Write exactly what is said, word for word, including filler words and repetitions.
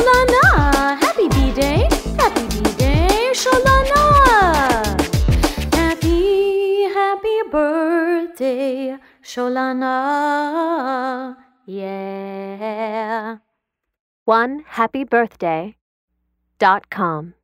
Sholana, happy B-Day, happy B-Day, Sholana. Happy, happy birthday, Sholana, yeah. one happy birthday dot com